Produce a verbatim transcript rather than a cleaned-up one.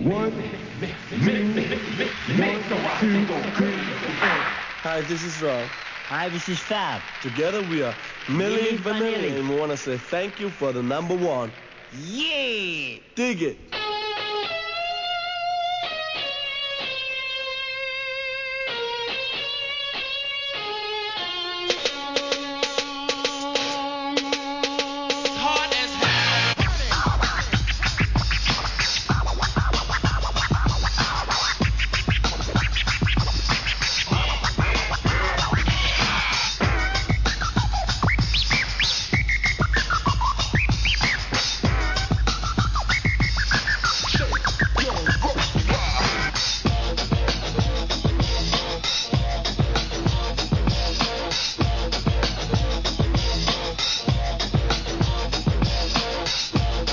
One, two, one, two, three, four. Hi, this is Rob. Hi, this is Fab. Together we are Milli Milli Vanilli, Vanilli. and we want to say thank you for the number one. Yeah! Dig it.